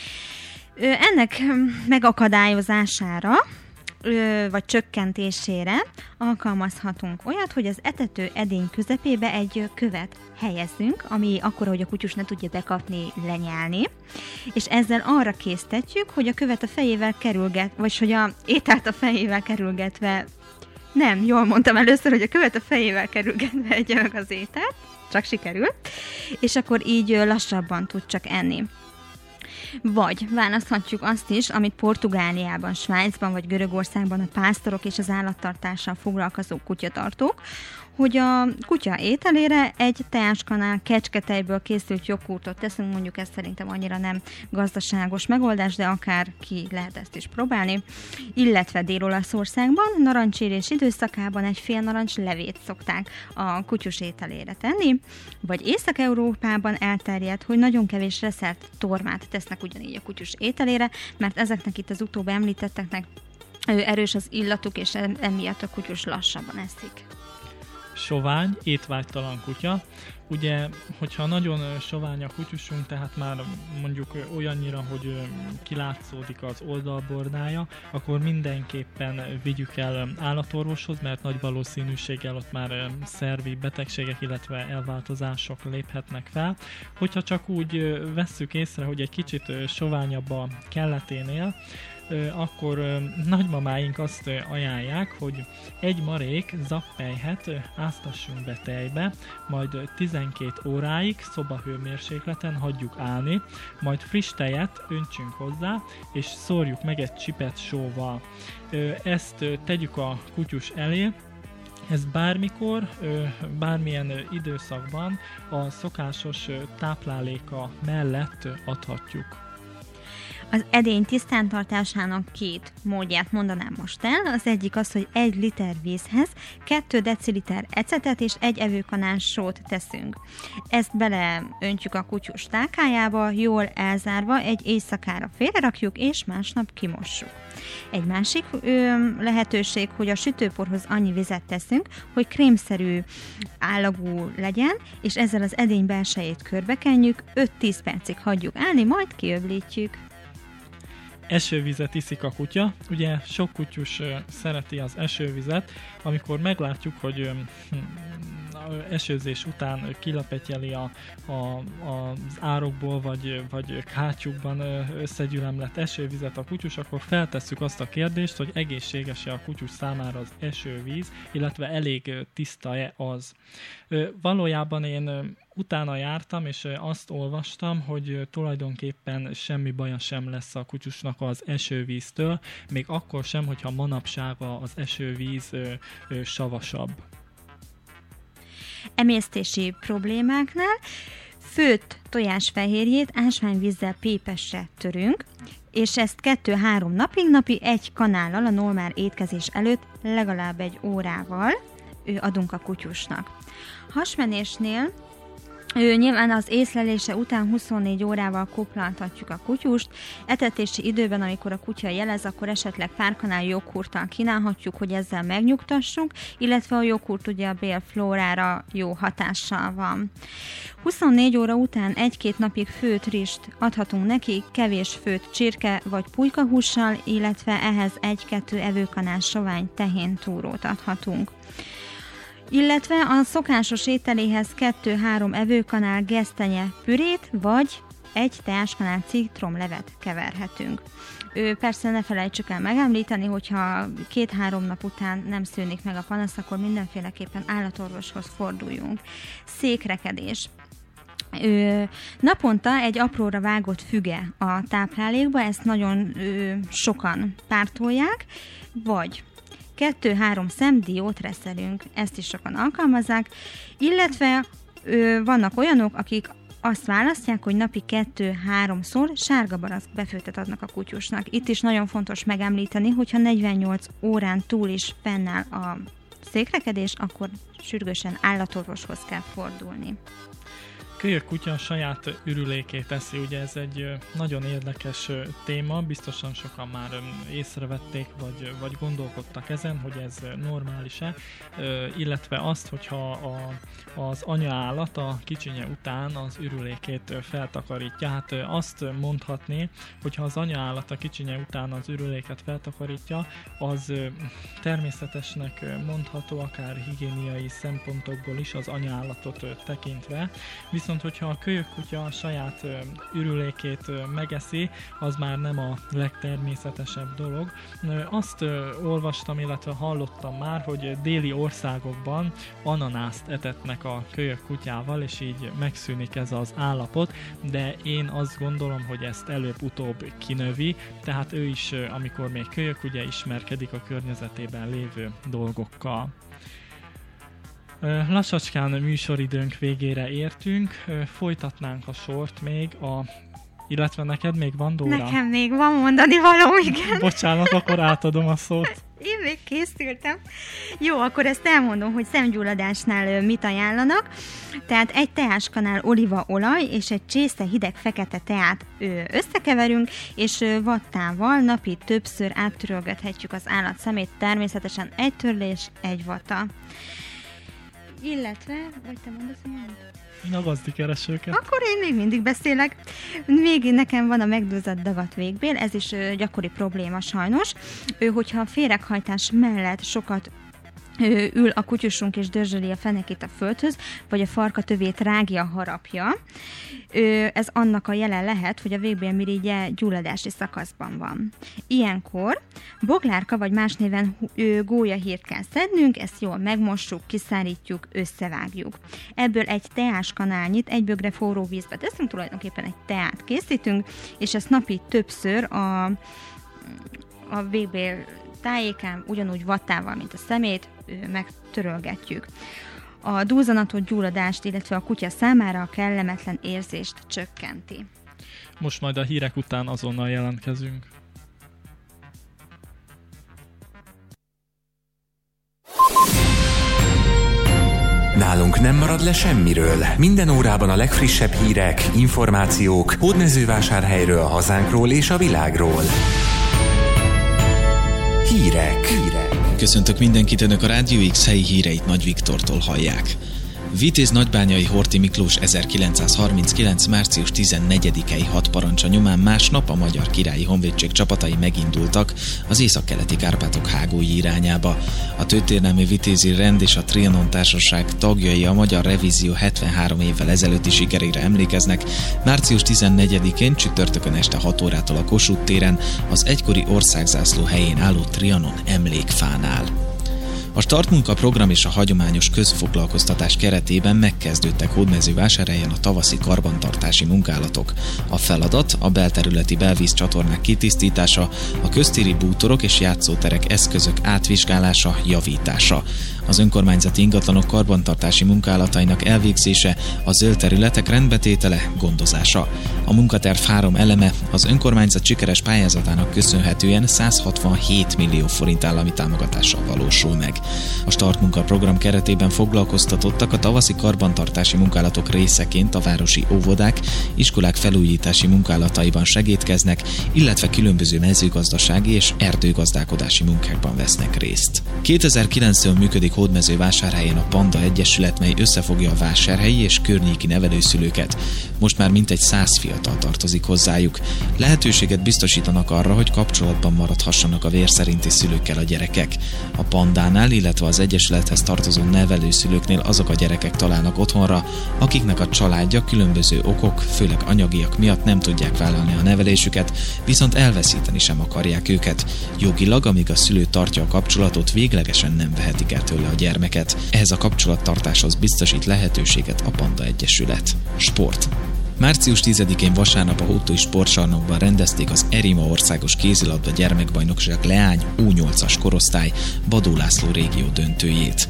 Ennek megakadályozására vagy csökkentésére alkalmazhatunk olyat, hogy az etető edény közepébe egy követ helyezzünk, ami akkor, hogy a kutyus ne tudja bekapni, lenyelni, és ezzel arra késztetjük, hogy a követ a fejével kerülget, vagy hogy a ételt a fejével kerülgetve, nem, jól mondtam először, hogy a követ a fejével kerülgetve egye meg az ételt, csak sikerül, és akkor így lassabban tud csak enni. Vagy választhatjuk azt is, amit Portugáliában, Svájcban vagy Görögországban a pásztorok és az állattartással foglalkozó kutyatartók, hogy a kutya ételére egy teáskanál kecsketejből készült joghurtot teszünk, mondjuk ez szerintem annyira nem gazdaságos megoldás, de akár ki lehet ezt is próbálni. Illetve Dél-Olaszországban narancsérés időszakában egy fél narancs levét szokták a kutyus ételére tenni, vagy Észak-Európában elterjedt, hogy nagyon kevés reszelt tormát tesznek ugyanígy a kutyus ételére, mert ezeknek itt az utóbb említetteknek erős az illatuk, és emiatt a kutyus lassabban eszik. Sovány, étvágytalan kutya. Ugye, hogyha nagyon sovány a kutyusunk, tehát már mondjuk olyannyira, hogy kilátszódik az oldalbordája, akkor mindenképpen vigyük el állatorvoshoz, mert nagy valószínűséggel ott már szervi betegségek, illetve elváltozások léphetnek fel. Hogyha csak úgy vesszük észre, hogy egy kicsit soványabb a kelleténél, akkor nagymamáink azt ajánlják, hogy egy marék zappelyhet áztassunk be tejbe, majd tizenkét óráig szobahőmérsékleten hagyjuk állni, majd friss tejet öntsünk hozzá, és szórjuk meg egy csipet sóval. Ezt tegyük a kutyus elé. Ez bármikor, bármilyen időszakban a szokásos tápláléka mellett adhatjuk. Az edény tisztántartásának két módját mondanám most el. Az egyik az, hogy egy liter vízhez két deciliter ecetet és egy evőkanál sót teszünk. Ezt beleöntjük a kutyus tálkájába, jól elzárva, egy éjszakára félrerakjuk, és másnap kimossuk. Egy másik ö, lehetőség, hogy a sütőporhoz annyi vizet teszünk, hogy krémszerű állagú legyen, és ezzel az edény belsejét körbekenjük, öt-tíz percig hagyjuk állni, majd kiöblítjük. Esővizet iszik a kutya. Ugye sok kutyus szereti az esővizet, amikor meglátjuk, hogy esőzés után kilepetyeli a, a, az árokból, vagy, vagy kátyukban összegyűlemlett esővizet a kutyus, akkor feltesszük azt a kérdést, hogy egészséges-e a kutyus számára az esővíz, illetve elég tiszta-e az. Valójában én utána jártam, és azt olvastam, hogy tulajdonképpen semmi baja sem lesz a kutyusnak az esővíztől, még akkor sem, hogyha manapság az esővíz savasabb. Emésztési problémáknál főtt tojásfehérjét ásványvízzel pépesre törünk, és ezt kettő-három napig napi egy kanállal a normál étkezés előtt legalább egy órával adunk a kutyusnak. Hasmenésnél Ő, nyilván az észlelése után huszonnégy órával koplaltatjuk a kutyust. Etetési időben, amikor a kutya jelez, akkor esetleg pár kanál joghurttal kínálhatjuk, hogy ezzel megnyugtassuk, illetve a joghurt ugye a bélflórára jó hatással van. huszonnégy óra után egy-két napig főtt rizst adhatunk neki, kevés főtt csirke vagy pulykahússal, illetve ehhez egy-kettő evőkanál sovány tehéntúrót adhatunk. Illetve a szokásos ételéhez kettő-három evőkanál gesztenye pürét, vagy egy teáskanál citromlevet keverhetünk. Ő persze ne felejtsük el megemlíteni, hogyha két-három nap után nem szűnik meg a panasz, akkor mindenféleképpen állatorvoshoz forduljunk. Székrekedés. Ö, naponta egy apróra vágott füge a táplálékba, ezt nagyon ö, sokan pártolják, vagy kettő-három szem diót reszelünk, ezt is sokan alkalmazzák, illetve ö, vannak olyanok, akik azt választják, hogy napi kettő-háromszor sárga barack befőttet adnak a kutyusnak. Itt is nagyon fontos megemlíteni, hogyha negyvennyolc órán túl is fennáll a székrekedés, akkor sürgősen állatorvoshoz kell fordulni. kölyök kutya a saját ürülékét teszi, ugye ez egy nagyon érdekes téma, biztosan sokan már észrevették, vagy, vagy gondolkodtak ezen, hogy ez normális-e, illetve azt, hogyha a, az anyaállat a kicsinye után az ürülékét feltakarítja. Hát azt mondhatni, hogyha az anyaállat a kicsinye után az ürüléket feltakarítja, az természetesnek mondható, akár higiéniai szempontokból is az anyaállatot tekintve, viszont hogyha a kölyök kutya a saját ürülékét megeszi, az már nem a legtermészetesebb dolog. Azt olvastam, illetve hallottam már, hogy déli országokban ananászt etetnek a kölyök kutyával, és így megszűnik ez az állapot, de én azt gondolom, hogy ezt előbb-utóbb kinövi, tehát ő is, amikor még kölyök, ugye ismerkedik a környezetében lévő dolgokkal. Lassacskán műsoridőnk végére értünk, folytatnánk a sort még, a, illetve neked még van, Dóra? Nekem még van mondani való, igen. Bocsánat, akkor átadom a szót. Én még készültem. Jó, akkor ezt elmondom, hogy szemgyulladásnál mit ajánlanak. Tehát egy teáskanál olívaolaj és egy csésze hideg fekete teát összekeverünk, és vattával napi többször áttörölgethetjük az állat szemét, természetesen egy törlés, egy vatta. Illetve, vagy te mondasz, hogy Én a gazdikeresőket. Akkor én még mindig beszélek. Még nekem van a megduzzadt dagat végbél, ez is gyakori probléma sajnos. Hogyha a féreghajtás mellett sokat ül a kutyusunk és dörzsöli a fenekét a földhöz, vagy a farkatövét rágja, harapja. Ez annak a jele lehet, hogy a végbélmirigye gyulladási szakaszban van. Ilyenkor boglárka vagy más néven gólyahírt kell szednünk, ezt jól megmossuk, kiszárítjuk, összevágjuk. Ebből egy teáskanálnyit egy bögre forró vízbe teszünk, tulajdonképpen egy teát készítünk, és ezt napi többször a, a végbél tájékán, ugyanúgy vattával, mint a szemét, megtörölgetjük. A dúzzanatot, gyulladást, illetve a kutya számára a kellemetlen érzést csökkenti. Most majd a hírek után azonnal jelentkezünk. Nálunk nem marad le semmiről. Minden órában a legfrissebb hírek, információk Hódmezővásárhelyről, a hazánkról és a világról. Hírek. Hírek. Köszöntök mindenkit, önök a Rádió X helyi híreit Nagy Viktortól hallják. Vitéz Nagybányai Horthy Miklós ezerkilencszázharminckilenc. március tizennegyedikei hadparancsa nyomán másnap a Magyar Királyi Honvédség csapatai megindultak az északkeleti Kárpátok hágói irányába. A történelmi vitézi rend és a Trianon társaság tagjai a magyar revízió hetvenhárom évvel ezelőtti sikerére emlékeznek. március tizennegyedikén csütörtökön este hat órától a Kossuth téren az egykori országzászló helyén álló Trianon emlékfánál. A startmunka program és a hagyományos közfoglalkoztatás keretében megkezdődtek Hódmezővásárhelyen a tavaszi karbantartási munkálatok. A feladat a belterületi belvízcsatornák kitisztítása, a köztéri bútorok és játszóterek eszközök átvizsgálása, javítása. Az önkormányzati ingatlanok karbantartási munkálatainak elvégzése, a zöld területek rendbetétele, gondozása. A munkaterv három eleme az önkormányzat sikeres pályázatának köszönhetően száz hatvanhét millió forint állami támogatással valósul meg. A startmunka program keretében foglalkoztatottak a tavaszi karbantartási munkálatok részeként a városi óvodák, iskolák felújítási munkálataiban segédkeznek, illetve különböző mezőgazdasági és erdőgazdálkodási munkákban vesznek részt. kétezer-kilenctől működik Hódmezővásárhelyen a Panda Egyesület, mely összefogja a vásárhelyi és környéki nevelőszülőket. Most már mintegy száz fiatal tartozik hozzájuk. Lehetőséget biztosítanak arra, hogy kapcsolatban maradhassanak a vér szerinti szülőkkel a gyerekek. A Pandánál, illetve az Egyesülethez tartozó nevelőszülőknél azok a gyerekek találnak otthonra, akiknek a családja különböző okok, főleg anyagiak miatt nem tudják vállalni a nevelésüket, viszont elveszíteni sem akarják őket. Jogilag, amíg a szülő tartja a kapcsolatot, véglegesen nem vehetik el tőle a gyermeket. Ehhez a kapcsolattartáshoz biztosít lehetőséget a Panda Egyesület. Sport. március tizedikén vasárnap a Hódtúi Sportcsarnokban rendezték az Erima országos kézilabda gyermekbajnokság leány U nyolcas korosztály Badó László régió döntőjét.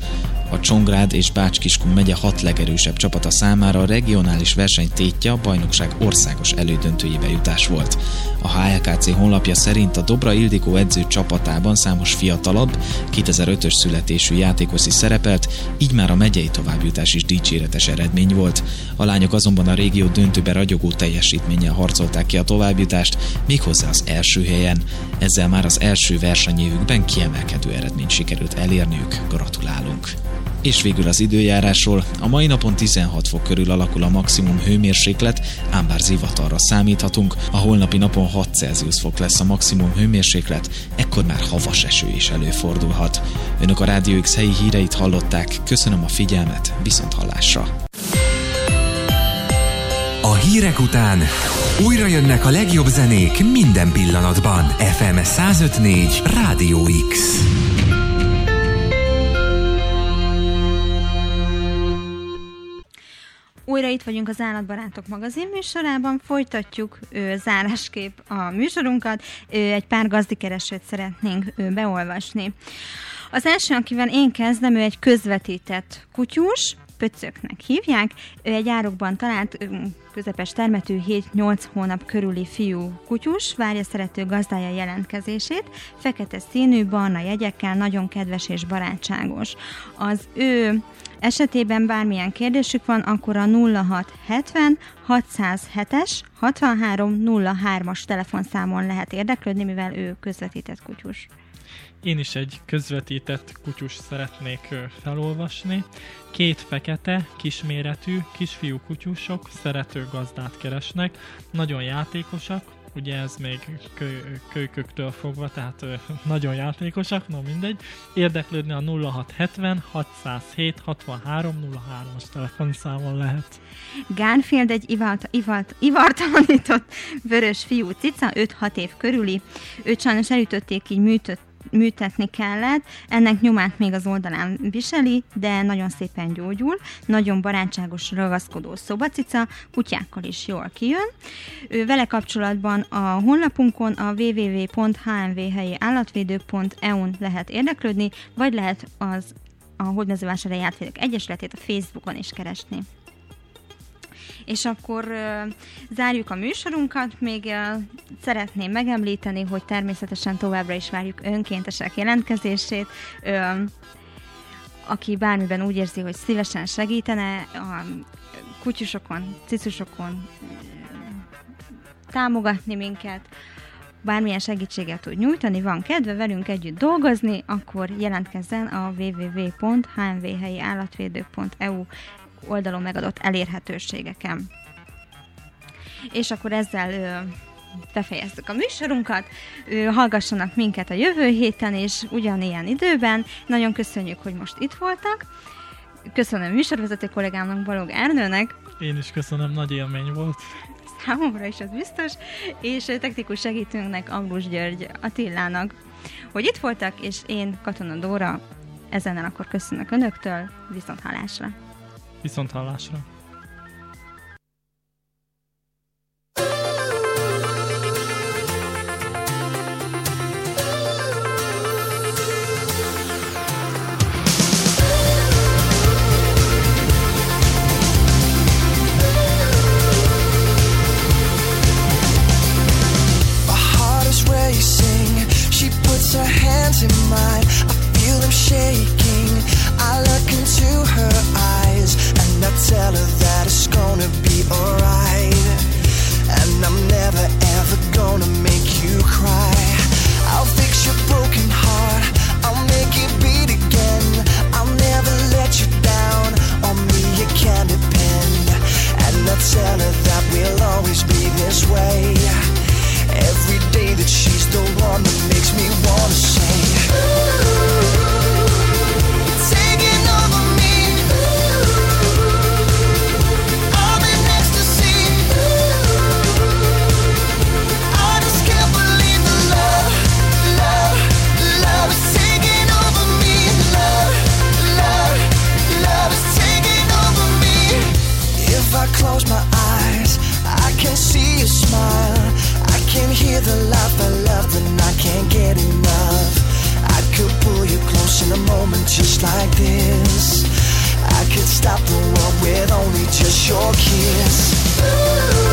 A Csongrád és Bács-Kiskun megye hat legerősebb csapata számára a regionális verseny tétje a bajnokság országos elődöntőjébe jutás volt. A há el ká cé honlapja szerint a Dobra Ildikó edző csapatában számos fiatalabb, kétezer-ötös születésű játékos is szerepelt, így már a megyei továbbjutás is dicséretes eredmény volt. A lányok azonban a régió döntőbe ragyogó teljesítménnyel harcolták ki a továbbjutást, méghozzá az első helyen. Ezzel már az első versenyévükben kiemelkedő eredményt sikerült elérniük. Gratulálunk! És végül az időjárásról. A mai napon tizenhat fok körül alakul a maximum hőmérséklet, ám bár zivatarra számíthatunk, a holnapi napon hat Celsius fok lesz a maximum hőmérséklet, ekkor már havas eső is előfordulhat. Önök a Rádió X helyi híreit hallották, köszönöm a figyelmet, viszont hallásra! A hírek után újra jönnek a legjobb zenék minden pillanatban. ef em száz öt négy Rádió X. Újra itt vagyunk az Állatbarátok magazin műsorában, folytatjuk ő, zárásképp a műsorunkat, ő, egy pár gazdikeresőt szeretnénk ő, beolvasni. Az első, akivel én kezdem, ő egy közvetített kutyus, Pöcöknek hívják, ő egy árokban talált közepes termetű hét-nyolc hónap körüli fiú kutyus, várja szerető gazdája jelentkezését, fekete színű, barna jegyekkel, nagyon kedves és barátságos. Az ő esetében bármilyen kérdésük van, akkor a nulla hat hetven hatszázhetes hatvanhárom nulla hármas telefonszámon lehet érdeklődni, mivel ő közvetített kutyus. Én is egy közvetített kutyus szeretnék felolvasni. Két fekete, kisméretű, kisfiú kutyusok szerető gazdát keresnek, nagyon játékosak, ugye ez még kö- kölyköktől fogva, tehát ö, nagyon játékosak, no mindegy. Érdeklődni a nulla hat hetven hatszázhét hatvanhárom nulla hármas telefonszámon lehet. Garfield egy ivalt, ivalt, ivartalanított vörös fiú cica, öt-hat év körüli. Őt sajnos elütötték, így műtött műtetni kellett, ennek nyomát még az oldalán viseli, de nagyon szépen gyógyul, nagyon barátságos, ragaszkodó szobacica, kutyákkal is jól kijön. Ő vele kapcsolatban a honlapunkon a double-u double-u double-u pont h m v helyi állatvédők pont e u-n lehet érdeklődni, vagy lehet az a Hódmezővásárhelyi Állatvédők Egyesületét a Facebookon is keresni. És akkor uh, zárjuk a műsorunkat, még uh, szeretném megemlíteni, hogy természetesen továbbra is várjuk önkéntesek jelentkezését, uh, aki bármiben úgy érzi, hogy szívesen segítene a kutyusokon, cicusokon uh, támogatni minket, bármilyen segítséget tud nyújtani, van kedve velünk együtt dolgozni, akkor jelentkezzen a double-u double-u double-u pont h m v helyi állatvédők pont e u oldalon megadott elérhetőségeken. És akkor ezzel ö, befejeztük a műsorunkat. Ö, hallgassanak minket a jövő héten, és ugyanilyen időben. Nagyon köszönjük, hogy most itt voltak. Köszönöm műsorvezető kollégámnak, Balog Ernőnek. Én is köszönöm, nagy élmény volt. Számomra is ez biztos. És technikus segítőnknek, Ambrus György Attilának, hogy itt voltak, és én, Katona Dóra, ezennel akkor köszönök önöktől, viszont hallásra. Viszont hallásra. Her hands in mine, I feel them shaking. I look into her eyes and I tell her that it's gonna be alright. And I'm never ever gonna make you cry. I'll fix your broken heart, I'll make it beat again. I'll never let you down, on me you can depend. And I tell her that we'll always be this way. Every day that she's the one that makes me wanna say, ooh, taking over me. Ooh, I'm in ecstasy. Ooh, I just can't believe the love, love, love is taking over me. Love, love, love is taking over me. If I close my eyes, I can see you smile. I can hear the laugh I love and I can't get enough. I could pull you close close in a moment just like this. I could stop the world with only just your kiss. Ooh.